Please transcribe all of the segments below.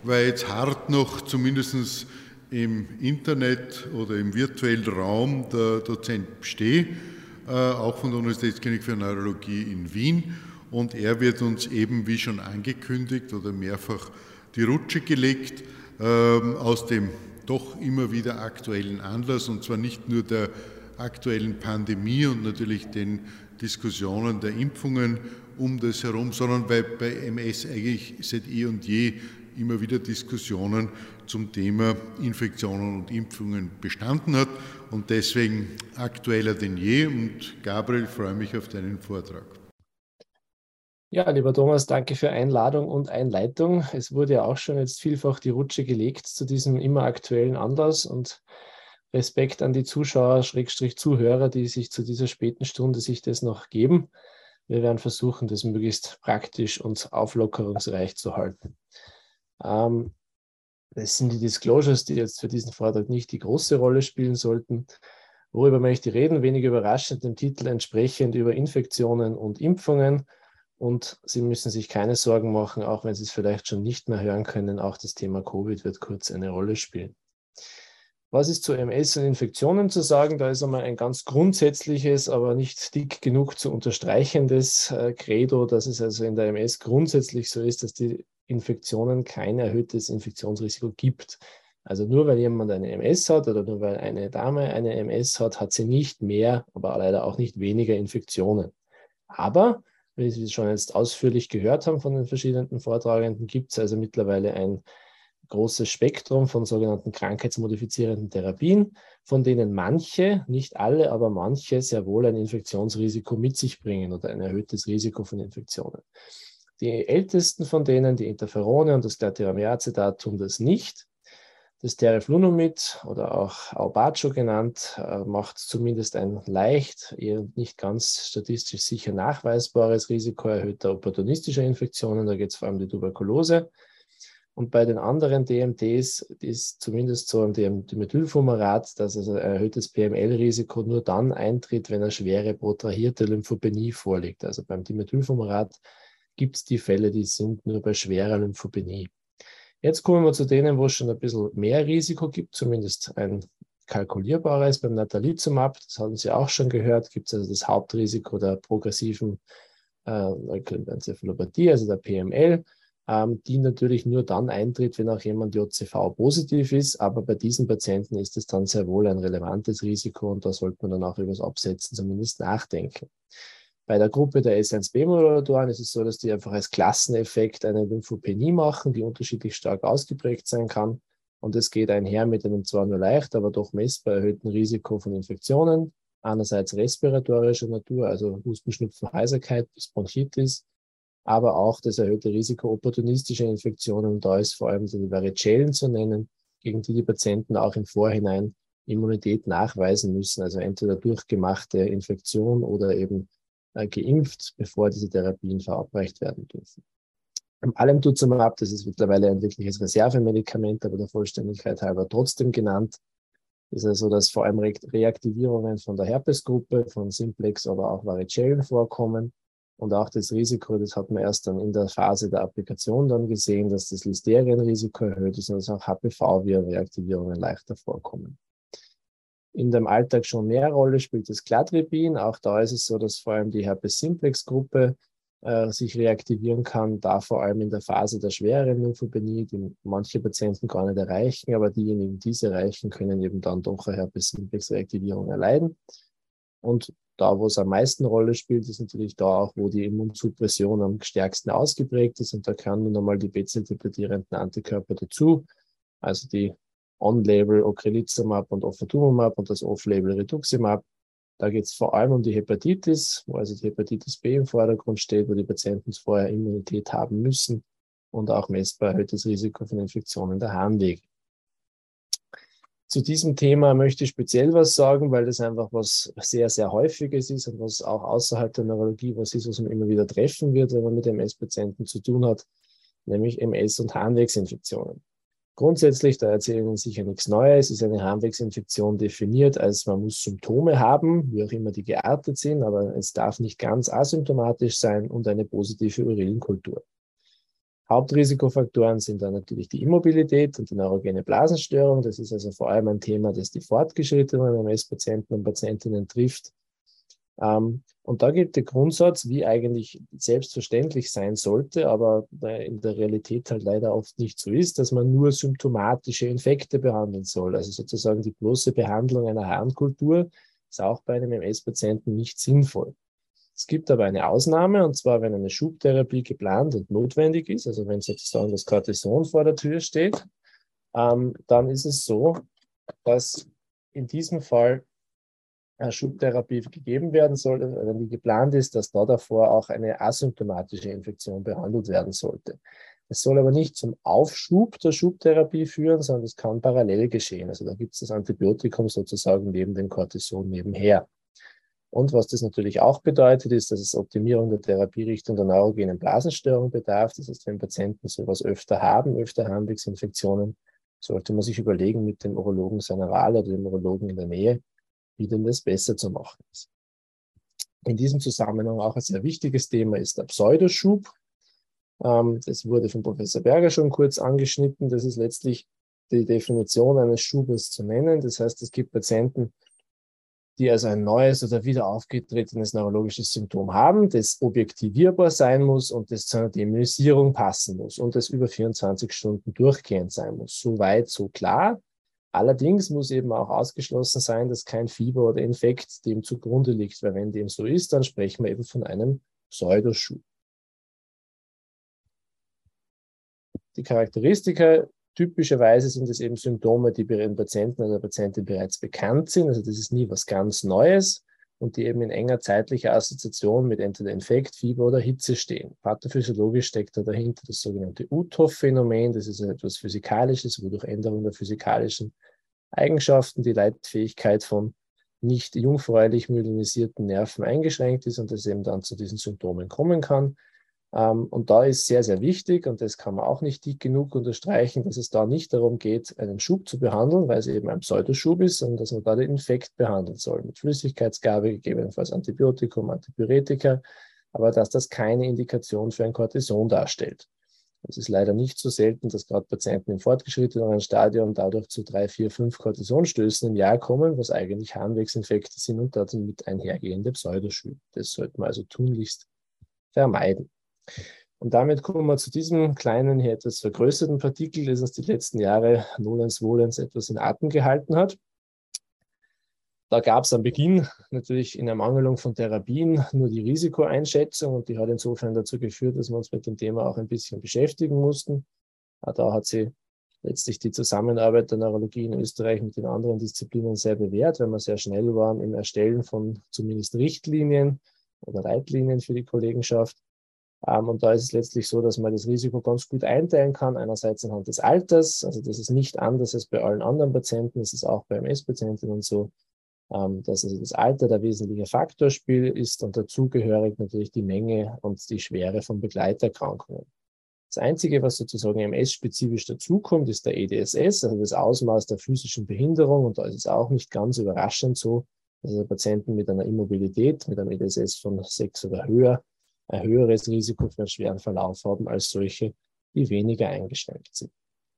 weil jetzt hart noch zumindest im Internet oder im virtuellen Raum der Dozent Bsteh, auch von der Universitätsklinik für Neurologie in Wien. Und er wird uns eben, wie schon angekündigt oder mehrfach die Rutsche gelegt, aus dem doch immer wieder aktuellen Anlass, und zwar nicht nur der aktuellen Pandemie und natürlich den Diskussionen der Impfungen um das herum, sondern weil bei MS eigentlich seit eh und je immer wieder Diskussionen zum Thema Infektionen und Impfungen bestanden hat und deswegen aktueller denn je. Und Gabriel, ich freue mich auf deinen Vortrag. Ja, lieber Thomas, danke für Einladung und Einleitung. Es wurde ja auch schon jetzt vielfach die Rutsche gelegt zu diesem immer aktuellen Anlass und Respekt an die Zuschauer, Schrägstrich Zuhörer, die sich zu dieser späten Stunde sich das noch geben. Wir werden versuchen, das möglichst praktisch und auflockerungsreich zu halten. Das sind die Disclosures, die jetzt für diesen Vortrag nicht die große Rolle spielen sollten. Worüber möchte ich reden? Wenig überraschend dem Titel entsprechend über Infektionen und Impfungen. Und Sie müssen sich keine Sorgen machen, auch wenn Sie es vielleicht schon nicht mehr hören können. Auch das Thema Covid wird kurz eine Rolle spielen. Was ist zu MS und Infektionen zu sagen? Da ist einmal ein ganz grundsätzliches, aber nicht dick genug zu unterstreichendes Credo, dass es also in der MS grundsätzlich so ist, dass die Infektionen kein erhöhtes Infektionsrisiko gibt. Also nur weil jemand eine MS hat oder nur weil eine Dame eine MS hat, hat sie nicht mehr, aber leider auch nicht weniger Infektionen. Aber, wie Sie schon jetzt ausführlich gehört haben von den verschiedenen Vortragenden, gibt es also mittlerweile ein großes Spektrum von sogenannten krankheitsmodifizierenden Therapien, von denen manche, nicht alle, aber manche sehr wohl ein Infektionsrisiko mit sich bringen oder ein erhöhtes Risiko von Infektionen. Die ältesten von denen, die Interferone und das Glatiramercetat, tun das nicht. Das Teriflunomid oder auch Aubacho genannt, macht zumindest ein leicht, eher nicht ganz statistisch sicher nachweisbares Risiko erhöhter opportunistischer Infektionen. Da geht es vor allem um die Tuberkulose. Und bei den anderen DMTs ist zumindest so ein Dimethylfumarat, dass also ein erhöhtes PML-Risiko nur dann eintritt, wenn eine schwere protrahierte Lymphopenie vorliegt. Also beim Dimethylfumarat gibt es die Fälle, die sind nur bei schwerer Lymphopenie. Jetzt kommen wir zu denen, wo es schon ein bisschen mehr Risiko gibt, zumindest ein kalkulierbares. Beim Natalizumab, das haben Sie auch schon gehört, gibt es also das Hauptrisiko der progressiven Enzephalopathie, also der PML, die natürlich nur dann eintritt, wenn auch jemand JCV-positiv ist. Aber bei diesen Patienten ist es dann sehr wohl ein relevantes Risiko und da sollte man dann auch über das Absetzen zumindest nachdenken. Bei der Gruppe der S1B-Modulatoren ist es so, dass die einfach als Klasseneffekt eine Lymphopenie machen, die unterschiedlich stark ausgeprägt sein kann. Und es geht einher mit einem zwar nur leicht, aber doch messbar erhöhten Risiko von Infektionen. Einerseits respiratorischer Natur, also Husten, Schnupfen, Heiserkeit bis Bronchitis, aber auch das erhöhte Risiko opportunistischer Infektionen. Und da ist vor allem die Varicellen zu nennen, gegen die die Patienten auch im Vorhinein Immunität nachweisen müssen, also entweder durch gemachte Infektion oder eben geimpft, bevor diese Therapien verabreicht werden dürfen. Alemtuzumab, das ist mittlerweile ein wirkliches Reservemedikament, aber der Vollständigkeit halber trotzdem genannt, ist also, dass vor allem Reaktivierungen von der Herpesgruppe, von Simplex, aber auch Varicellen vorkommen. Und auch das Risiko, das hat man erst dann in der Phase der Applikation dann gesehen, dass das Listerienrisiko erhöht ist und dass auch HPV-Viren-Reaktivierungen leichter vorkommen. In dem Alltag schon mehr Rolle spielt das Cladribin. Auch da ist es so, dass vor allem die Herpes-Simplex-Gruppe sich reaktivieren kann, da vor allem in der Phase der schwereren Lymphopenie, die manche Patienten gar nicht erreichen, aber diejenigen, die sie erreichen, können eben dann doch eine Herpes-Simplex-Reaktivierung erleiden. Und da, wo es am meisten Rolle spielt, ist natürlich da auch, wo die Immunsuppression am stärksten ausgeprägt ist. Und da kann nun einmal die B-Zell-depletierenden Antikörper dazu, also die On-Label Ocrelizumab und Ofatumumab und das Off-Label Rituximab. Da geht es vor allem um die Hepatitis, wo also die Hepatitis B im Vordergrund steht, wo die Patienten vorher Immunität haben müssen und auch messbar erhöhtes Risiko von Infektionen der Harnwege. Zu diesem Thema möchte ich speziell was sagen, weil das einfach was sehr, sehr Häufiges ist und was auch außerhalb der Neurologie was ist, was man immer wieder treffen wird, wenn man mit MS-Patienten zu tun hat, nämlich MS- und Harnwegsinfektionen. Grundsätzlich, da erzähle ich Ihnen sicher nichts Neues, ist eine Harnwegsinfektion definiert als man muss Symptome haben, wie auch immer die geartet sind, aber es darf nicht ganz asymptomatisch sein und eine positive Urinkultur. Hauptrisikofaktoren sind dann natürlich die Immobilität und die neurogene Blasenstörung. Das ist also vor allem ein Thema, das die fortgeschrittenen MS-Patienten und Patientinnen trifft. Und da gibt der Grundsatz, wie eigentlich selbstverständlich sein sollte, aber in der Realität halt leider oft nicht so ist, dass man nur symptomatische Infekte behandeln soll. Also sozusagen die bloße Behandlung einer Harnkultur ist auch bei einem MS-Patienten nicht sinnvoll. Es gibt aber eine Ausnahme, und zwar, wenn eine Schubtherapie geplant und notwendig ist, also wenn sozusagen das Cortison vor der Tür steht, dann ist es so, dass in diesem Fall eine Schubtherapie gegeben werden sollte, wenn die geplant ist, dass da davor auch eine asymptomatische Infektion behandelt werden sollte. Es soll aber nicht zum Aufschub der Schubtherapie führen, sondern es kann parallel geschehen. Also da gibt es das Antibiotikum sozusagen neben dem Cortison nebenher. Und was das natürlich auch bedeutet, ist, dass es Optimierung der Therapierichtung der neurogenen Blasenstörung bedarf. Das heißt, wenn Patienten sowas öfter Harnwegsinfektionen, sollte man sich überlegen mit dem Urologen seiner Wahl oder dem Urologen in der Nähe, wie denn das besser zu machen ist. In diesem Zusammenhang auch ein sehr wichtiges Thema ist der Pseudoschub. Das wurde von Professor Berger schon kurz angeschnitten. Das ist letztlich die Definition eines Schubes zu nennen. Das heißt, es gibt Patienten, die also ein neues oder wieder aufgetretenes neurologisches Symptom haben, das objektivierbar sein muss und das zu einer Deimmunisierung passen muss und das über 24 Stunden durchgehend sein muss. So weit, so klar. Allerdings muss eben auch ausgeschlossen sein, dass kein Fieber oder Infekt dem zugrunde liegt, weil wenn dem so ist, dann sprechen wir eben von einem Pseudoschub. Die Charakteristika, typischerweise sind es eben Symptome, die bei den Patienten oder der Patientin bereits bekannt sind. Also das ist nie was ganz Neues und die eben in enger zeitlicher Assoziation mit entweder Infekt, Fieber oder Hitze stehen. Pathophysiologisch steckt da dahinter das sogenannte UTOF-Phänomen. Das ist etwas Physikalisches, wodurch Änderungen der physikalischen Eigenschaften die Leitfähigkeit von nicht jungfräulich myelinisierte Nerven eingeschränkt ist und es eben dann zu diesen Symptomen kommen kann. Und da ist sehr, sehr wichtig, und das kann man auch nicht dick genug unterstreichen, dass es da nicht darum geht, einen Schub zu behandeln, weil es eben ein Pseudoschub ist, sondern dass man da den Infekt behandeln soll, mit Flüssigkeitsgabe, gegebenenfalls Antibiotikum, Antipyretika, aber dass das keine Indikation für ein Cortison darstellt. Es ist leider nicht so selten, dass gerade Patienten im fortgeschrittenen Stadium dadurch zu 3, 4, 5 Cortisonstößen im Jahr kommen, was eigentlich Harnwegsinfekte sind und damit einhergehende Pseudoschübe. Das sollte man also tunlichst vermeiden. Und damit kommen wir zu diesem kleinen, hier etwas vergrößerten Partikel, das uns die letzten Jahre nolens-volens etwas in Atem gehalten hat. Da gab es am Beginn natürlich in Ermangelung von Therapien nur die Risikoeinschätzung und die hat insofern dazu geführt, dass wir uns mit dem Thema auch ein bisschen beschäftigen mussten. Da hat sich letztlich die Zusammenarbeit der Neurologie in Österreich mit den anderen Disziplinen sehr bewährt, weil wir sehr schnell waren im Erstellen von zumindest Richtlinien oder Leitlinien für die Kollegenschaft. Und da ist es letztlich so, dass man das Risiko ganz gut einteilen kann. Einerseits anhand des Alters, also das ist nicht anders als bei allen anderen Patienten, das ist auch bei MS-Patientinnen so, dass also das Alter der wesentliche Faktor ist und dazugehörig natürlich die Menge und die Schwere von Begleiterkrankungen. Das Einzige, was sozusagen MS-spezifisch dazukommt, ist der EDSS, also das Ausmaß der physischen Behinderung. Und da ist es auch nicht ganz überraschend so, dass also Patienten mit einer Immobilität, mit einem EDSS von 6 oder höher, ein höheres Risiko für einen schweren Verlauf haben als solche, die weniger eingeschränkt sind.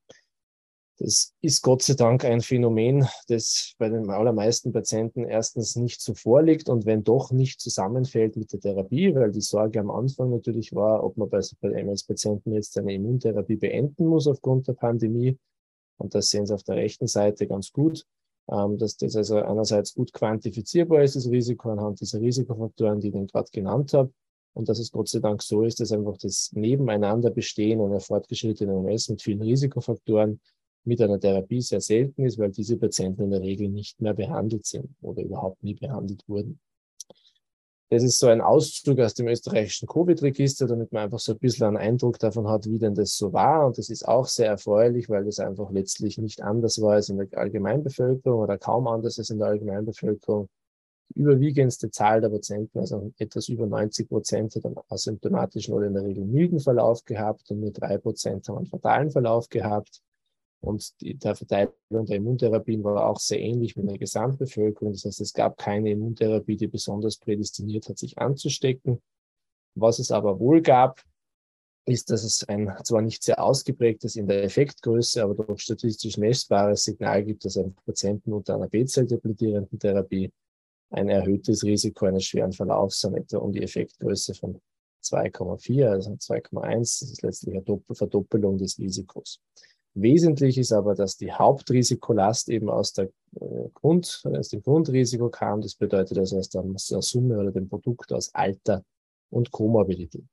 Das ist Gott sei Dank ein Phänomen, das bei den allermeisten Patienten erstens nicht so vorliegt und wenn doch nicht zusammenfällt mit der Therapie, weil die Sorge am Anfang natürlich war, ob man bei MS-Patienten jetzt eine Immuntherapie beenden muss aufgrund der Pandemie. Und das sehen Sie auf der rechten Seite ganz gut, dass das also einerseits gut quantifizierbar ist, das Risiko anhand dieser Risikofaktoren, die ich Ihnen gerade genannt habe. Und dass es Gott sei Dank so ist, dass einfach das Nebeneinander-Bestehen einer fortgeschrittenen MS mit vielen Risikofaktoren mit einer Therapie sehr selten ist, weil diese Patienten in der Regel nicht mehr behandelt sind oder überhaupt nie behandelt wurden. Das ist so ein Auszug aus dem österreichischen Covid-Register, damit man einfach so ein bisschen einen Eindruck davon hat, wie denn das so war. Und das ist auch sehr erfreulich, weil das einfach letztlich nicht anders war als in der Allgemeinbevölkerung oder kaum anders als in der Allgemeinbevölkerung. Die überwiegendste Zahl der Patienten, also etwas über 90%, hat einen asymptomatischen oder in der Regel milden Verlauf gehabt und nur 3% haben einen fatalen Verlauf gehabt. Und der Verteilung der Immuntherapien war auch sehr ähnlich mit der Gesamtbevölkerung. Das heißt, es gab keine Immuntherapie, die besonders prädestiniert hat, sich anzustecken. Was es aber wohl gab, ist, dass es ein zwar nicht sehr ausgeprägtes in der Effektgröße, aber doch statistisch messbares Signal gibt, dass ein Patienten unter einer B-Zell-depletierenden Therapie ein erhöhtes Risiko eines schweren Verlaufs haben, etwa um die Effektgröße von 2,4, also 2,1. Das ist letztlich eine Verdoppelung des Risikos. Wesentlich ist aber, dass die Hauptrisikolast eben aus dem Grundrisiko kam. Das bedeutet also aus der Summe oder dem Produkt aus Alter und Komorbidität.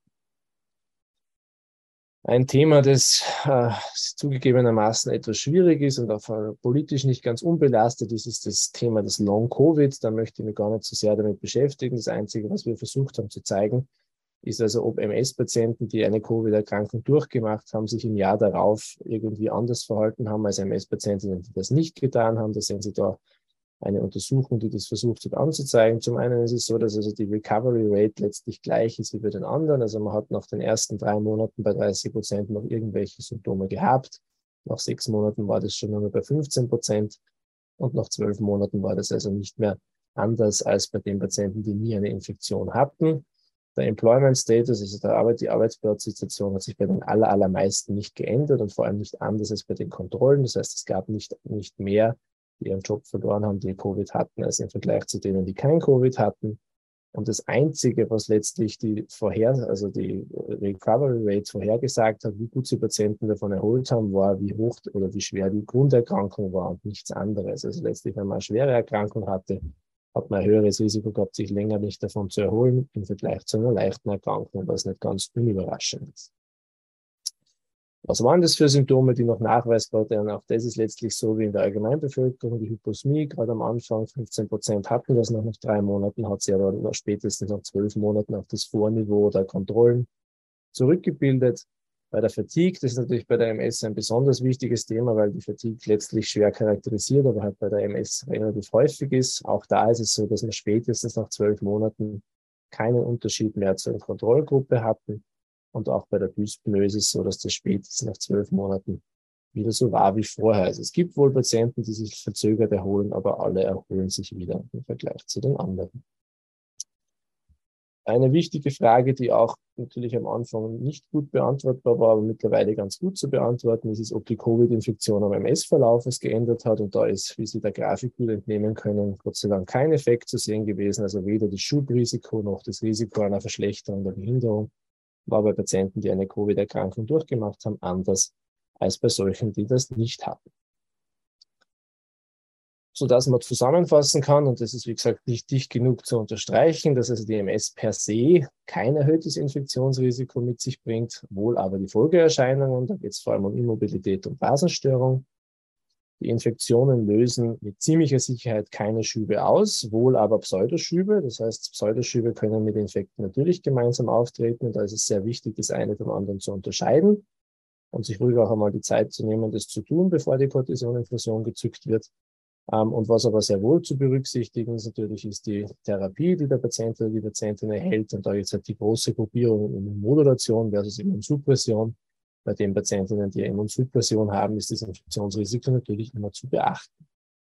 Ein Thema, das zugegebenermaßen etwas schwierig ist und auch politisch nicht ganz unbelastet ist, ist das Thema des Long-Covid. Da möchte ich mich gar nicht so sehr damit beschäftigen. Das Einzige, was wir versucht haben zu zeigen, ist also, ob MS-Patienten, die eine Covid-Erkrankung durchgemacht haben, sich im Jahr darauf irgendwie anders verhalten haben als MS-Patientinnen, die das nicht getan haben. Da sehen Sie da eine Untersuchung, die das versucht hat anzuzeigen. Zum einen ist es so, dass also die Recovery Rate letztlich gleich ist wie bei den anderen. Also man hat nach den ersten 3 Monaten bei 30% noch irgendwelche Symptome gehabt. Nach 6 Monaten war das schon nur bei 15% und nach 12 Monaten war das also nicht mehr anders als bei den Patienten, die nie eine Infektion hatten. Der Employment Status, also die Arbeitsplatzsituation, hat sich bei den allermeisten nicht geändert und vor allem nicht anders als bei den Kontrollen. Das heißt, es gab nicht mehr, die ihren Job verloren haben, die Covid hatten, als im Vergleich zu denen, die kein Covid hatten. Und das Einzige, was letztlich die Recovery Rate vorhergesagt hat, wie gut sie Patienten davon erholt haben, war, wie hoch oder wie schwer die Grunderkrankung war und nichts anderes. Also letztlich, wenn man eine schwere Erkrankung hatte, hat man ein höheres Risiko gehabt, sich länger nicht davon zu erholen, im Vergleich zu einer leichten Erkrankung, was nicht ganz unüberraschend ist. Was waren das für Symptome, die noch nachweisbar waren? Auch das ist letztlich so wie in der Allgemeinbevölkerung. Die Hyposmie, gerade am Anfang 15% hatten das noch nach 3 Monaten, hat sie aber noch spätestens nach 12 Monaten auf das Vorniveau der Kontrollen zurückgebildet. Bei der Fatigue, das ist natürlich bei der MS ein besonders wichtiges Thema, weil die Fatigue letztlich schwer charakterisiert, aber halt bei der MS relativ häufig ist. Auch da ist es so, dass wir spätestens nach 12 Monaten keinen Unterschied mehr zur Kontrollgruppe hatten. Und auch bei der Dyspnoe ist es so, dass das spätestens nach 12 Monaten wieder so war wie vorher. Also es gibt wohl Patienten, die sich verzögert erholen, aber alle erholen sich wieder im Vergleich zu den anderen. Eine wichtige Frage, die auch natürlich am Anfang nicht gut beantwortbar war, aber mittlerweile ganz gut zu beantworten ist, ob die Covid-Infektion am MS-Verlauf es geändert hat. Und da ist, wie Sie der Grafik gut entnehmen können, Gott sei Dank kein Effekt zu sehen gewesen. Also weder das Schubrisiko noch das Risiko einer Verschlechterung der Behinderung war bei Patienten, die eine Covid-Erkrankung durchgemacht haben, anders als bei solchen, die das nicht hatten. Sodass man zusammenfassen kann, und das ist wie gesagt nicht dicht genug zu unterstreichen, dass also die MS per se kein erhöhtes Infektionsrisiko mit sich bringt, wohl aber die Folgeerscheinungen, da geht es vor allem um Immobilität und Blasenstörung. Die Infektionen lösen mit ziemlicher Sicherheit keine Schübe aus, wohl aber Pseudoschübe. Das heißt, Pseudoschübe können mit Infekten natürlich gemeinsam auftreten und da ist es sehr wichtig, das eine vom anderen zu unterscheiden und sich ruhig auch einmal die Zeit zu nehmen, das zu tun, bevor die Cortisoninfusion gezückt wird. Und was aber sehr wohl zu berücksichtigen ist natürlich, ist die Therapie, die der Patient oder die Patientin erhält. Und da jetzt halt die große Gruppierung Immunmodulation versus Immunsuppression. Bei den Patientinnen, die Immunsuppression haben, ist das Infektionsrisiko natürlich immer zu beachten.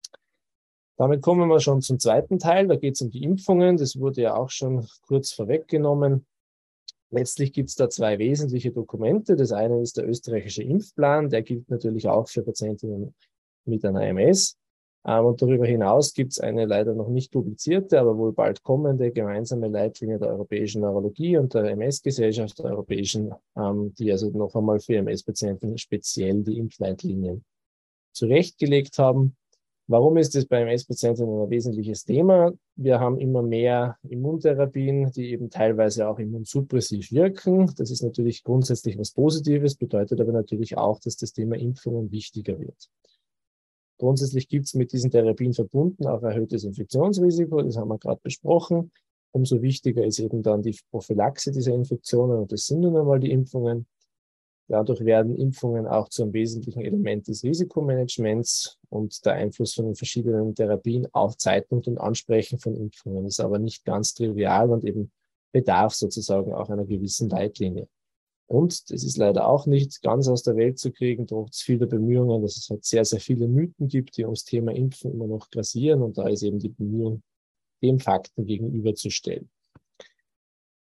Damit kommen wir schon zum zweiten Teil. Da geht es um die Impfungen. Das wurde ja auch schon kurz vorweggenommen. Letztlich gibt es da 2 wesentliche Dokumente. Das eine ist der österreichische Impfplan. Der gilt natürlich auch für Patientinnen mit einer MS. Und darüber hinaus gibt es eine leider noch nicht publizierte, aber wohl bald kommende gemeinsame Leitlinie der Europäischen Neurologie und der MS-Gesellschaft der Europäischen, die also noch einmal für MS-Patienten speziell die Impfleitlinien zurechtgelegt haben. Warum ist das bei MS-Patienten ein wesentliches Thema? Wir haben immer mehr Immuntherapien, die eben teilweise auch immunsuppressiv wirken. Das ist natürlich grundsätzlich was Positives, bedeutet aber natürlich auch, dass das Thema Impfungen wichtiger wird. Grundsätzlich gibt es mit diesen Therapien verbunden auch erhöhtes Infektionsrisiko, das haben wir gerade besprochen. Umso wichtiger ist eben dann die Prophylaxe dieser Infektionen und das sind nun einmal die Impfungen. Dadurch werden Impfungen auch zu einem wesentlichen Element des Risikomanagements und der Einfluss von den verschiedenen Therapien auf Zeitpunkt und Ansprechen von Impfungen ist aber nicht ganz trivial und eben bedarf sozusagen auch einer gewissen Leitlinie. Und das ist leider auch nicht ganz aus der Welt zu kriegen, trotz vieler Bemühungen, dass es halt sehr, sehr viele Mythen gibt, die ums Thema Impfen immer noch grassieren. Und da ist eben die Bemühung, dem Fakten gegenüberzustellen.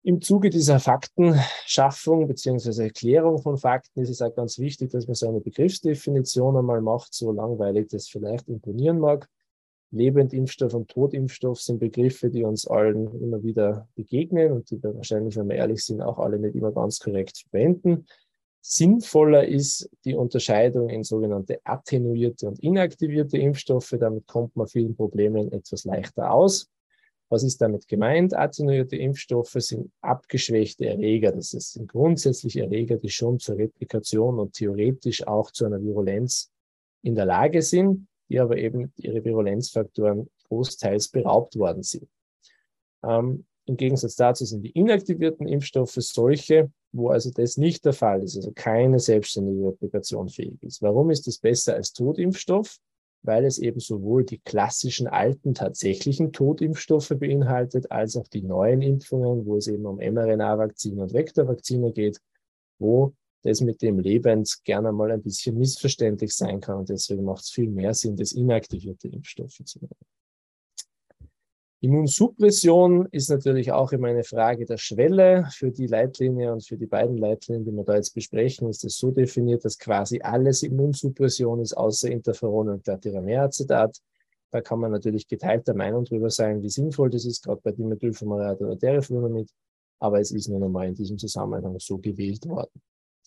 Im Zuge dieser Faktenschaffung bzw. Erklärung von Fakten ist es auch ganz wichtig, dass man so eine Begriffsdefinition einmal macht, so langweilig das vielleicht imponieren mag. Lebendimpfstoff und Totimpfstoff sind Begriffe, die uns allen immer wieder begegnen und die wir wahrscheinlich, wenn wir ehrlich sind, auch alle nicht immer ganz korrekt verwenden. Sinnvoller ist die Unterscheidung in sogenannte attenuierte und inaktivierte Impfstoffe. Damit kommt man vielen Problemen etwas leichter aus. Was ist damit gemeint? Attenuierte Impfstoffe sind abgeschwächte Erreger. Das sind grundsätzlich Erreger, die schon zur Replikation und theoretisch auch zu einer Virulenz in der Lage sind, die aber eben ihre Virulenzfaktoren großteils beraubt worden sind. Im Gegensatz dazu sind die inaktivierten Impfstoffe solche, wo also das nicht der Fall ist, also keine selbstständige Replikation fähig ist. Warum ist das besser als Totimpfstoff? Weil es eben sowohl die klassischen alten tatsächlichen Totimpfstoffe beinhaltet, als auch die neuen Impfungen, wo es eben um mRNA-Vakzine und Vektorvakzine geht, wo das mit dem Lebend gerne mal ein bisschen missverständlich sein kann. Und deswegen macht es viel mehr Sinn, das inaktivierte Impfstoffe zu nehmen. Immunsuppression ist natürlich auch immer eine Frage der Schwelle. Für die Leitlinie und für die beiden Leitlinien, die wir da jetzt besprechen, ist es so definiert, dass quasi alles Immunsuppression ist, außer Interferon und Glatiramer-Acetat. Da kann man natürlich geteilter Meinung darüber sein, wie sinnvoll das ist, gerade bei Dimethylfumarat oder Teriflunomid. Aber es ist nun einmal in diesem Zusammenhang so gewählt worden.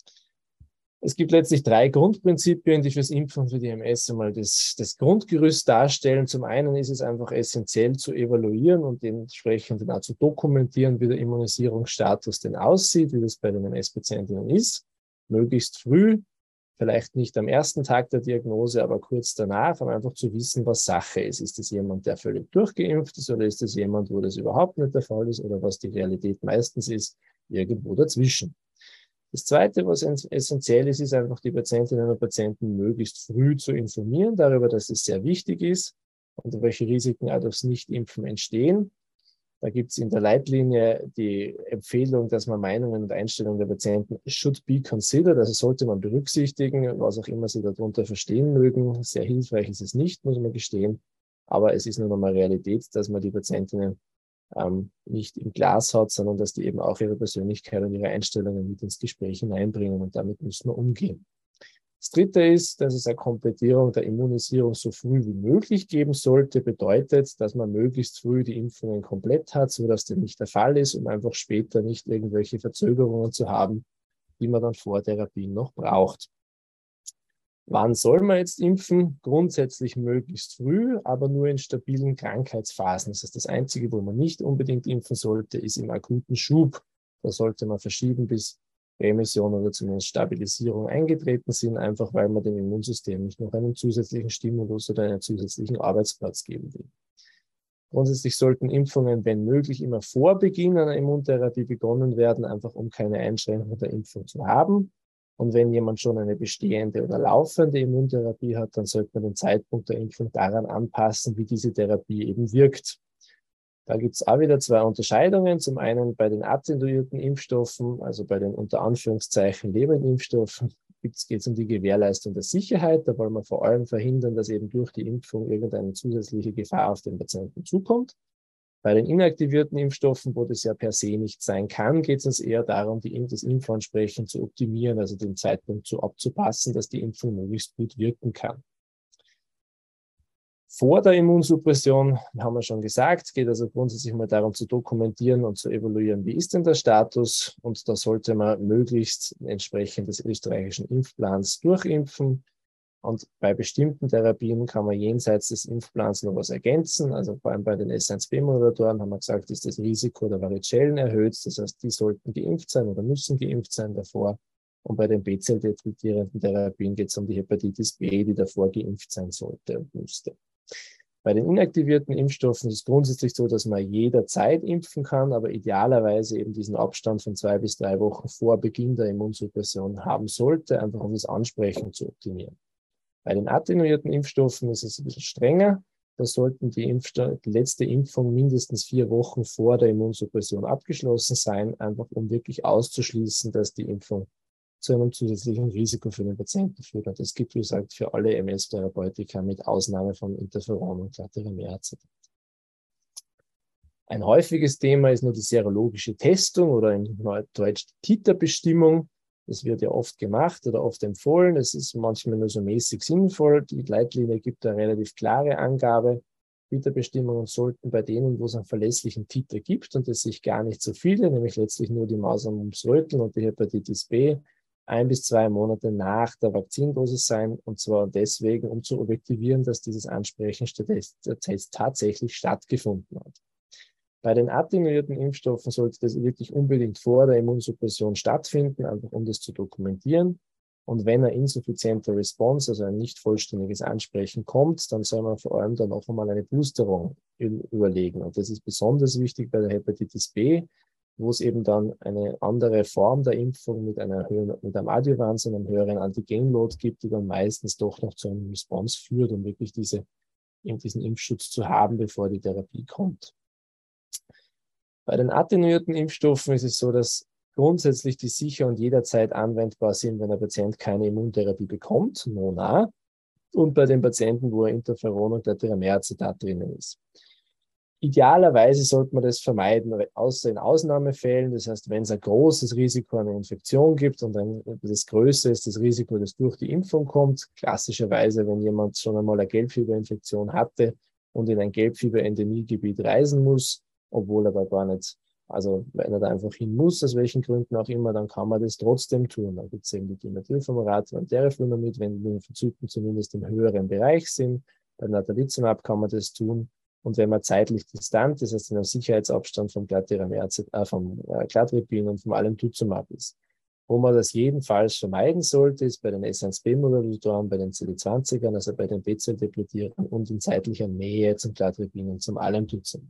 Es gibt letztlich 3 Grundprinzipien, die fürs Impfen für die MS einmal das Grundgerüst darstellen. Zum einen ist es einfach essentiell zu evaluieren und entsprechend dann auch zu dokumentieren, wie der Immunisierungsstatus denn aussieht, wie das bei den MS-Patientinnen ist. Möglichst früh, vielleicht nicht am ersten Tag der Diagnose, aber kurz danach, um einfach zu wissen, was Sache ist. Ist das jemand, der völlig durchgeimpft ist, oder ist das jemand, wo das überhaupt nicht der Fall ist, oder was die Realität meistens ist, irgendwo dazwischen. Das Zweite, was essentiell ist, ist einfach die Patientinnen und Patienten möglichst früh zu informieren darüber, dass es sehr wichtig ist und welche Risiken auch durchs Nichtimpfen entstehen. Da gibt es in der Leitlinie die Empfehlung, dass man Meinungen und Einstellungen der Patienten should be considered, also sollte man berücksichtigen, was auch immer sie darunter verstehen mögen. Sehr hilfreich ist es nicht, muss man gestehen, aber es ist nun einmal Realität, dass man die Patientinnen nicht im Glas hat, sondern dass die eben auch ihre Persönlichkeit und ihre Einstellungen mit ins Gespräch hineinbringen und damit müssen wir umgehen. Das Dritte ist, dass es eine Komplettierung der Immunisierung so früh wie möglich geben sollte, bedeutet, dass man möglichst früh die Impfungen komplett hat, sodass das nicht der Fall ist, um einfach später nicht irgendwelche Verzögerungen zu haben, die man dann vor Therapien noch braucht. Wann soll man jetzt impfen? Grundsätzlich möglichst früh, aber nur in stabilen Krankheitsphasen. Das heißt, das Einzige, wo man nicht unbedingt impfen sollte, ist im akuten Schub. Da sollte man verschieben, bis Remission oder zumindest Stabilisierung eingetreten sind, einfach weil man dem Immunsystem nicht noch einen zusätzlichen Stimulus oder einen zusätzlichen Arbeitsplatz geben will. Grundsätzlich sollten Impfungen, wenn möglich, immer vor Beginn einer Immuntherapie begonnen werden, einfach um keine Einschränkung der Impfung zu haben. Und wenn jemand schon eine bestehende oder laufende Immuntherapie hat, dann sollte man den Zeitpunkt der Impfung daran anpassen, wie diese Therapie eben wirkt. Da gibt es auch wieder 2 Unterscheidungen. Zum einen bei den attenuierten Impfstoffen, also bei den unter Anführungszeichen Lebendimpfstoffen, geht es um die Gewährleistung der Sicherheit. Da wollen wir vor allem verhindern, dass eben durch die Impfung irgendeine zusätzliche Gefahr auf den Patienten zukommt. Bei den inaktivierten Impfstoffen, wo das ja per se nicht sein kann, geht es uns eher darum, das Impfansprechen zu optimieren, also den Zeitpunkt so abzupassen, dass die Impfung möglichst gut wirken kann. Vor der Immunsuppression, haben wir schon gesagt, geht also grundsätzlich mal darum zu dokumentieren und zu evaluieren, wie ist denn der Status, und da sollte man möglichst entsprechend des österreichischen Impfplans durchimpfen. Und bei bestimmten Therapien kann man jenseits des Impfplans noch was ergänzen. Also vor allem bei den S1P-Modulatoren haben wir gesagt, ist das Risiko der Varizellen erhöht. Das heißt, die sollten geimpft sein oder müssen geimpft sein davor. Und bei den B-Zell-detektierenden Therapien geht es um die Hepatitis B, die davor geimpft sein sollte und müsste. Bei den inaktivierten Impfstoffen ist es grundsätzlich so, dass man jederzeit impfen kann, aber idealerweise eben diesen Abstand von 2 bis 3 Wochen vor Beginn der Immunsuppression haben sollte, einfach um das Ansprechen zu optimieren. Bei den attenuierten Impfstoffen ist es ein bisschen strenger. Da sollten die letzte Impfung mindestens 4 Wochen vor der Immunsuppression abgeschlossen sein, einfach um wirklich auszuschließen, dass die Impfung zu einem zusätzlichen Risiko für den Patienten führt. Und das gilt, wie gesagt, für alle MS-Therapeutika mit Ausnahme von Interferon und Glatiramer-Acetat. Ein häufiges Thema ist nur die serologische Testung oder in Neudeutsch die Titerbestimmung. Das wird ja oft gemacht oder oft empfohlen. Es ist manchmal nur so mäßig sinnvoll. Die Leitlinie gibt eine relativ klare Angabe. Titerbestimmungen sollten bei denen, wo es einen verlässlichen Titer gibt, und es sich gar nicht so viele, nämlich letztlich nur die Masern ums Röteln und die Hepatitis B, 1 bis 2 Monate nach der Vakzindosis sein. Und zwar deswegen, um zu objektivieren, dass dieses ansprechende Test tatsächlich stattgefunden hat. Bei den attenuierten Impfstoffen sollte das wirklich unbedingt vor der Immunsuppression stattfinden, einfach um das zu dokumentieren. Und wenn ein insuffizienter Response, also ein nicht vollständiges Ansprechen kommt, dann soll man vor allem dann auch einmal eine Boosterung überlegen. Und das ist besonders wichtig bei der Hepatitis B, wo es eben dann eine andere Form der Impfung mit einem Adjuvans und einem höheren Antigenload gibt, die dann meistens doch noch zu einem Response führt, um wirklich diesen Impfschutz zu haben, bevor die Therapie kommt. Bei den attenuierten Impfstoffen ist es so, dass grundsätzlich die sicher und jederzeit anwendbar sind, wenn der Patient keine Immuntherapie bekommt, nona, und bei den Patienten, wo Interferon und Glatiramer-Acetat drinnen ist. Idealerweise sollte man das vermeiden, außer in Ausnahmefällen. Das heißt, wenn es ein großes Risiko einer Infektion gibt und das Größte ist das Risiko, das durch die Impfung kommt. Klassischerweise, wenn jemand schon einmal eine Gelbfieberinfektion hatte und in ein Gelbfieber-Endemiegebiet reisen muss, obwohl er da gar nicht, also wenn er da einfach hin muss, aus welchen Gründen auch immer, dann kann man das trotzdem tun. Da gibt es eben die Dimethylfumarat und Teriflunomid, wenn die Lymphozyten zumindest im höheren Bereich sind. Beim Natalizumab kann man das tun. Und wenn man zeitlich distant, das heißt in einem Sicherheitsabstand vom Cladribin und vom Alemtuzumab ist. Wo man das jedenfalls vermeiden sollte, ist bei den S1P-Modulatoren, bei den CD20ern, also bei den B-Zell-Depletierern und in zeitlicher Nähe zum Cladribin und zum Alemtuzumab.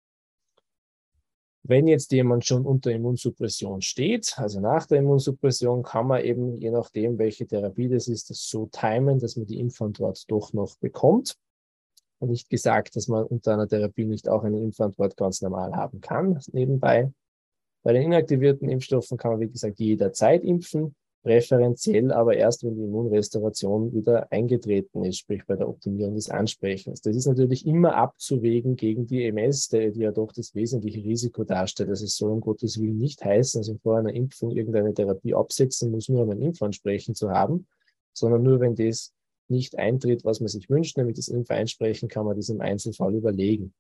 Wenn jetzt jemand schon unter Immunsuppression steht, also nach der Immunsuppression, kann man eben, je nachdem, welche Therapie das ist, das so timen, dass man die Impfantwort doch noch bekommt. Und nicht gesagt, dass man unter einer Therapie nicht auch eine Impfantwort ganz normal haben kann, nebenbei. Bei den inaktivierten Impfstoffen kann man, wie gesagt, jederzeit impfen, präferenziell aber erst, wenn die Immunrestauration wieder eingetreten ist, sprich bei der Optimierung des Ansprechens. Das ist natürlich immer abzuwägen gegen die MS, die ja doch das wesentliche Risiko darstellt. Also es soll um Gottes Willen nicht heißen, dass ich vor einer Impfung irgendeine Therapie absetzen muss, nur um ein Impfansprechen zu haben, sondern nur, wenn das nicht eintritt, was man sich wünscht, nämlich das Impfeinsprechen, kann man das im Einzelfall überlegen.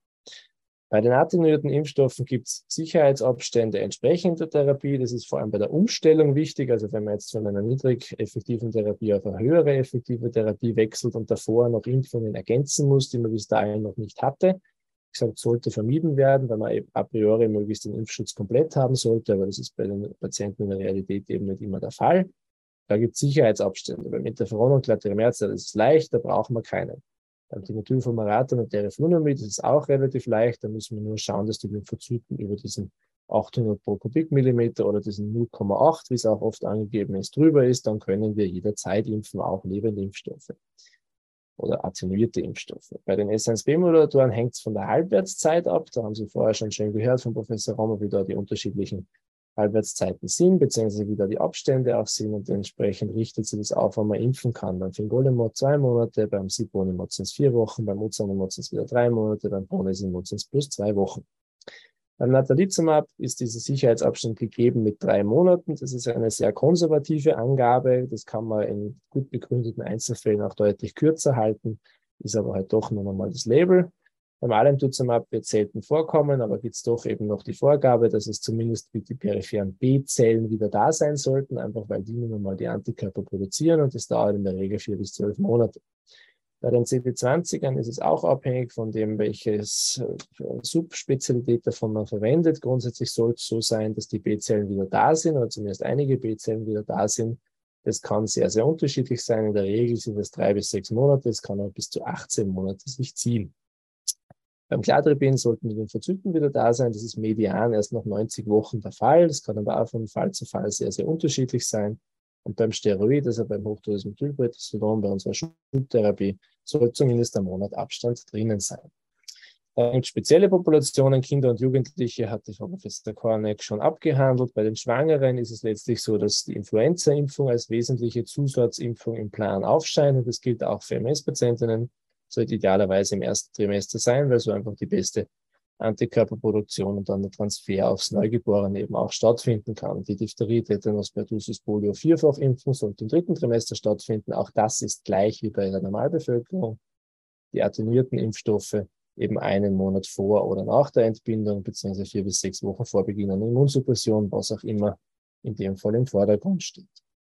Bei den attenuierten Impfstoffen gibt es Sicherheitsabstände entsprechend der Therapie. Das ist vor allem bei der Umstellung wichtig. Also wenn man jetzt von einer niedrig effektiven Therapie auf eine höhere effektive Therapie wechselt und davor noch Impfungen ergänzen muss, die man bis dahin noch nicht hatte. Wie gesagt, sollte vermieden werden, weil man a priori möglichst den Impfschutz komplett haben sollte. Aber das ist bei den Patienten in der Realität eben nicht immer der Fall. Da gibt es Sicherheitsabstände. Beim Interferon und Glatiramer-Acetat ist es leicht, da braucht man keinen. Beim Dimethylfumarat und Teriflunomid ist es auch relativ leicht. Da müssen wir nur schauen, dass die Lymphozyten über diesen 800 pro Kubikmillimeter oder diesen 0,8, wie es auch oft angegeben ist, drüber ist. Dann können wir jederzeit impfen, auch lebende Impfstoffe oder attenuierte Impfstoffe. Bei den S1P-Modulatoren hängt es von der Halbwertszeit ab. Da haben Sie vorher schon schön gehört von Professor Rommer, wie da die unterschiedlichen Halbwertszeiten sind, beziehungsweise wie da die Abstände auch sind, und entsprechend richtet sich das auf, wann man impfen kann. Beim Fingolimod 2 Monate, beim Siponimod sind es 4 Wochen, beim Ozanimod sind es wieder 3 Monate, beim Ponesimod sind es plus 2 Wochen. Beim Natalizumab ist dieser Sicherheitsabstand gegeben mit 3 Monaten. Das ist eine sehr konservative Angabe. Das kann man in gut begründeten Einzelfällen auch deutlich kürzer halten, ist aber halt doch nur nochmal das Label. Beim Alemtuzumab wird selten vorkommen, aber gibt es doch eben noch die Vorgabe, dass es zumindest mit die peripheren B-Zellen wieder da sein sollten, einfach weil die nun mal die Antikörper produzieren, und das dauert in der Regel 4 bis 12 Monate. Bei den CD20ern ist es auch abhängig von dem, welches Subspezialität davon man verwendet. Grundsätzlich soll es so sein, dass die B-Zellen wieder da sind, oder zumindest einige B-Zellen wieder da sind. Das kann sehr, sehr unterschiedlich sein. In der Regel sind es 3 bis 6 Monate, es kann auch bis zu 18 Monate sich ziehen. Beim Cladribin sollten die Lymphozyten wieder da sein. Das ist median erst nach 90 Wochen der Fall. Das kann aber auch von Fall zu Fall sehr, sehr unterschiedlich sein. Und beim Steroid, also beim hochdosischen Methylprednisolon, bei unserer Schubtherapie, soll zumindest ein Monat Abstand drinnen sein. Da gibt es spezielle Populationen, Kinder und Jugendliche, hat die Frau Professor Korneck schon abgehandelt. Bei den Schwangeren ist es letztlich so, dass die Influenza-Impfung als wesentliche Zusatzimpfung im Plan aufscheint. Und das gilt auch für MS-Patientinnen. Sollte idealerweise im ersten Trimester sein, weil so einfach die beste Antikörperproduktion und dann der Transfer aufs Neugeborene eben auch stattfinden kann. Die Diphtherie, Tetanus, Pertussis, Polio, Vierfachimpfung sollte im 3. Trimester stattfinden. Auch das ist gleich wie bei der Normalbevölkerung. Die attenuierten Impfstoffe eben einen Monat vor oder nach der Entbindung, beziehungsweise 4 bis 6 Wochen vor Beginn einer Immunsuppression, was auch immer in dem Fall im Vordergrund steht.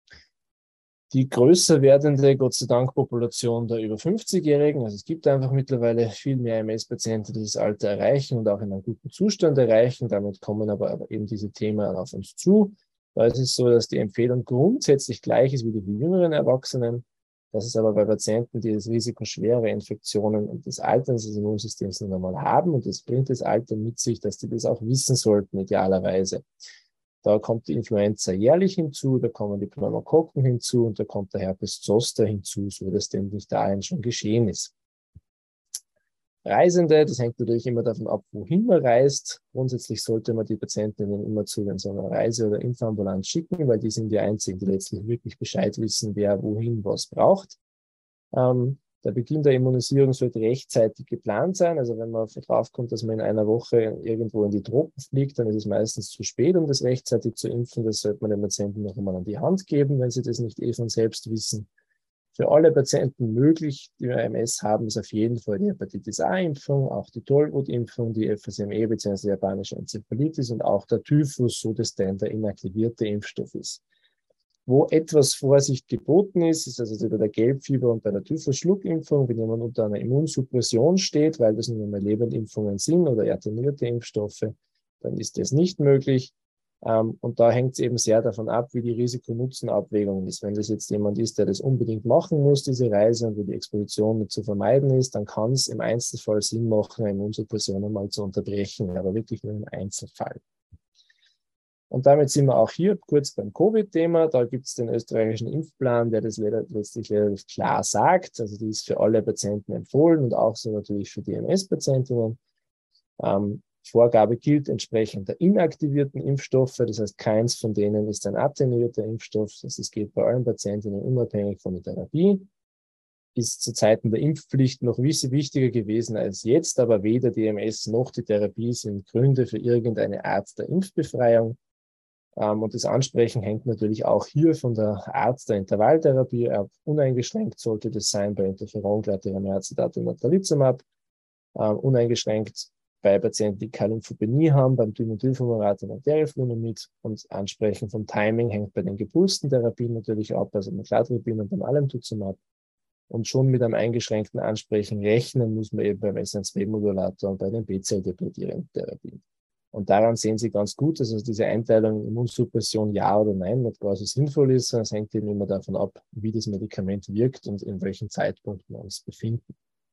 Die größer werdende, Gott sei Dank, Population der über 50-Jährigen, also es gibt einfach mittlerweile viel mehr MS-Patienten, die das Alter erreichen und auch in einem guten Zustand erreichen. Damit kommen aber eben diese Themen auf uns zu. Da ist es so, dass die Empfehlung grundsätzlich gleich ist wie die für jüngeren Erwachsenen. Das ist aber bei Patienten, die das Risiko schwerer Infektionen und des Alterns des Immunsystems noch einmal haben. Und das bringt das Alter mit sich, dass die das auch wissen sollten, idealerweise. Da kommt die Influenza jährlich hinzu, da kommen die Pneumokokken hinzu und da kommt der Herpes Zoster hinzu, so dass dem nicht dahin schon geschehen ist. Reisende, das hängt natürlich immer davon ab, wohin man reist. Grundsätzlich sollte man die Patientinnen immer zu so einer Reise- oder Impfambulanz schicken, weil die sind die einzigen, die letztlich wirklich Bescheid wissen, wer wohin was braucht. Der Beginn der Immunisierung sollte rechtzeitig geplant sein. Also wenn man drauf kommt, dass man in einer Woche irgendwo in die Tropen fliegt, dann ist es meistens zu spät, um das rechtzeitig zu impfen. Das sollte man den Patienten noch einmal an die Hand geben, wenn sie das nicht von selbst wissen. Für alle Patienten möglich, die AMS haben, ist auf jeden Fall die Hepatitis-A-Impfung, auch die Tollwut-Impfung, die FSME bzw. japanische Enzephalitis und auch der Typhus, so dass der inaktivierte Impfstoff ist. Wo etwas Vorsicht geboten ist, ist also bei der Gelbfieber und bei der Typhus-Schluckimpfung, wenn jemand unter einer Immunsuppression steht, weil das nur mehr Lebendimpfungen sind oder attenuierte Impfstoffe, dann ist das nicht möglich. Und da hängt es eben sehr davon ab, wie die Risiko-Nutzen-Abwägung ist. Wenn das jetzt jemand ist, der das unbedingt machen muss, diese Reise, und wo die Exposition nicht zu vermeiden ist, dann kann es im Einzelfall Sinn machen, eine Immunsuppression einmal zu unterbrechen, aber wirklich nur im Einzelfall. Und damit sind wir auch hier kurz beim Covid-Thema. Da gibt es den österreichischen Impfplan, der das letztlich klar sagt. Also die ist für alle Patienten empfohlen und auch so natürlich für die MS-Patientinnen. Vorgabe gilt entsprechend der inaktivierten Impfstoffe. Das heißt, keins von denen ist ein attenuierter Impfstoff. Das geht bei allen Patientinnen unabhängig von der Therapie. Ist zu Zeiten der Impfpflicht noch wichtiger gewesen als jetzt, aber weder die MS noch die Therapie sind Gründe für irgendeine Art der Impfbefreiung. Und das Ansprechen hängt natürlich auch hier von der Art der Intervalltherapie ab. Uneingeschränkt sollte das sein bei Interferon, Glatiramycin, Natalizumab. Uneingeschränkt bei Patienten, die keine Lymphopenie haben, beim Dimethylfumarat und Teriflunomid. Und Ansprechen vom Timing hängt bei den gepulsten Therapien natürlich ab, also mit Cladribin und dem Alemtuzumab. Und schon mit einem eingeschränkten Ansprechen rechnen muss man eben beim SN2-Modulator und bei den B-Zell-depletierenden Therapien. Und daran sehen Sie ganz gut, dass also diese Einteilung in Immunsuppression ja oder nein nicht quasi sinnvoll ist, sondern es hängt eben immer davon ab, wie das Medikament wirkt und in welchem Zeitpunkt wir uns befinden.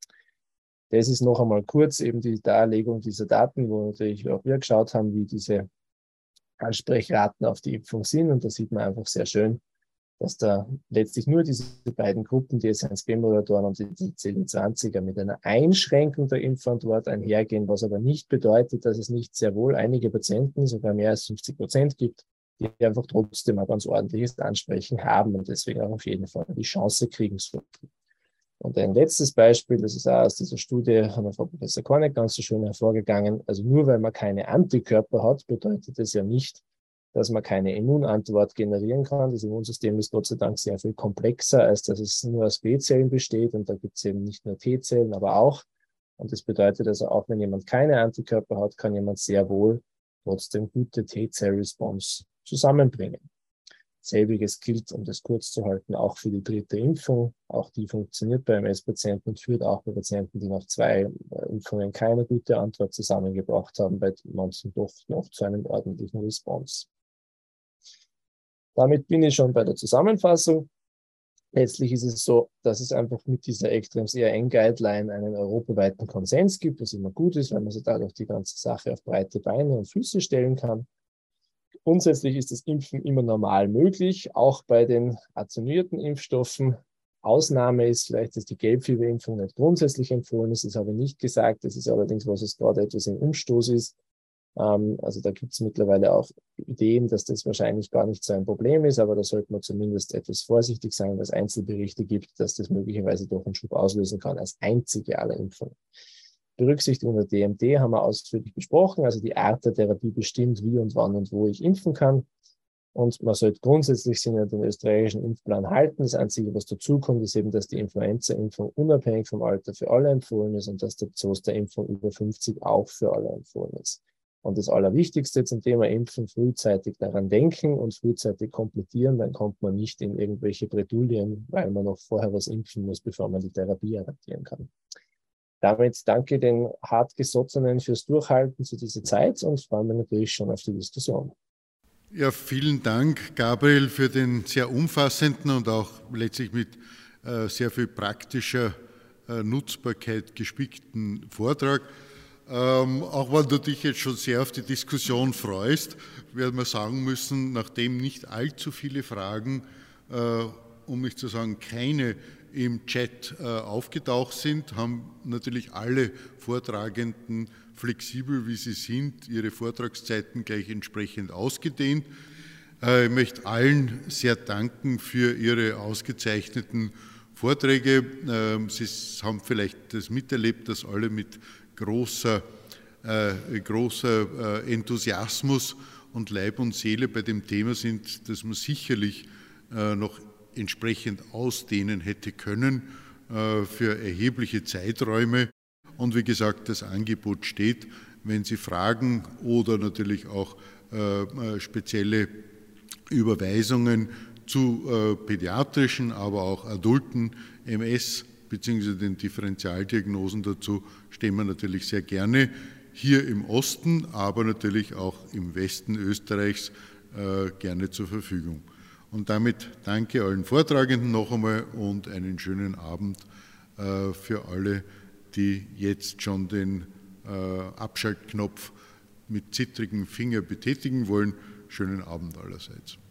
Das ist noch einmal kurz eben die Darlegung dieser Daten, wo natürlich auch wir geschaut haben, wie diese Ansprechrate auf die Impfung sind. Und da sieht man einfach sehr schön, dass da letztlich nur diese beiden Gruppen, die SN2-Modulatoren und die CD20er, mit einer Einschränkung der Impfantwort einhergehen, was aber nicht bedeutet, dass es nicht sehr wohl einige Patienten, sogar mehr als 50% gibt, die einfach trotzdem ein ganz ordentliches Ansprechen haben und deswegen auch auf jeden Fall die Chance kriegen sollten. Und ein letztes Beispiel, das ist auch aus dieser Studie von Frau Professor Korneck ganz so schön hervorgegangen. Also nur weil man keine Antikörper hat, bedeutet das ja nicht, dass man keine Immunantwort generieren kann. Das Immunsystem ist Gott sei Dank sehr viel komplexer, als dass es nur aus B-Zellen besteht. Und da gibt es eben nicht nur T-Zellen, aber auch. Und das bedeutet also auch, wenn jemand keine Antikörper hat, kann jemand sehr wohl trotzdem gute T-Zell-Response zusammenbringen. Selbiges gilt, um das kurz zu halten, auch für die 3. Impfung. Auch die funktioniert bei MS-Patienten und führt auch bei Patienten, die nach 2 Impfungen keine gute Antwort zusammengebracht haben, bei manchen doch noch zu einem ordentlichen Response. Damit bin ich schon bei der Zusammenfassung. Letztlich ist es so, dass es einfach mit dieser ECTRIMS-ERN-Guideline einen europaweiten Konsens gibt, was immer gut ist, weil man so dadurch die ganze Sache auf breite Beine und Füße stellen kann. Grundsätzlich ist das Impfen immer normal möglich, auch bei den attenuierten Impfstoffen. Ausnahme ist vielleicht, dass die Gelbfieberimpfung nicht grundsätzlich empfohlen ist. Das habe ich nicht gesagt. Das ist allerdings, was es gerade etwas im Umstoß ist. Also da gibt es mittlerweile auch Ideen, dass das wahrscheinlich gar nicht so ein Problem ist, aber da sollte man zumindest etwas vorsichtig sein, weil es Einzelberichte gibt, dass das möglicherweise doch einen Schub auslösen kann als einzige aller Impfungen. Berücksichtigung der DMD haben wir ausführlich besprochen, also die Art der Therapie bestimmt, wie und wann und wo ich impfen kann. Und man sollte grundsätzlich sich an den österreichischen Impfplan halten. Das Einzige, was dazukommt, ist eben, dass die Influenza-Impfung unabhängig vom Alter für alle empfohlen ist und dass der Zosterimpfung über 50 auch für alle empfohlen ist. Und das Allerwichtigste zum Thema Impfen, frühzeitig daran denken und frühzeitig komplettieren, dann kommt man nicht in irgendwelche Bredouillen, weil man noch vorher was impfen muss, bevor man die Therapie adaptieren kann. Damit danke den Hartgesottenen fürs Durchhalten zu dieser Zeit und freuen mich natürlich schon auf die Diskussion. Ja, vielen Dank, Gabriel, für den sehr umfassenden und auch letztlich mit sehr viel praktischer Nutzbarkeit gespickten Vortrag. Auch wenn du dich jetzt schon sehr auf die Diskussion freust, werden wir sagen müssen, nachdem nicht allzu viele Fragen, um nicht zu sagen keine, im Chat aufgetaucht sind, haben natürlich alle Vortragenden, flexibel wie sie sind, ihre Vortragszeiten gleich entsprechend ausgedehnt. Ich möchte allen sehr danken für ihre ausgezeichneten Vorträge. Sie haben vielleicht das miterlebt, dass alle mit großer Enthusiasmus und Leib und Seele bei dem Thema sind, das man sicherlich noch entsprechend ausdehnen hätte können für erhebliche Zeiträume. Und wie gesagt, das Angebot steht, wenn Sie Fragen oder natürlich auch spezielle Überweisungen zu pädiatrischen, aber auch adulten MS bzw. den Differentialdiagnosen dazu stehen wir natürlich sehr gerne hier im Osten, aber natürlich auch im Westen Österreichs gerne zur Verfügung. Und damit danke allen Vortragenden noch einmal und einen schönen Abend für alle, die jetzt schon den Abschaltknopf mit zittrigen Fingern betätigen wollen. Schönen Abend allerseits.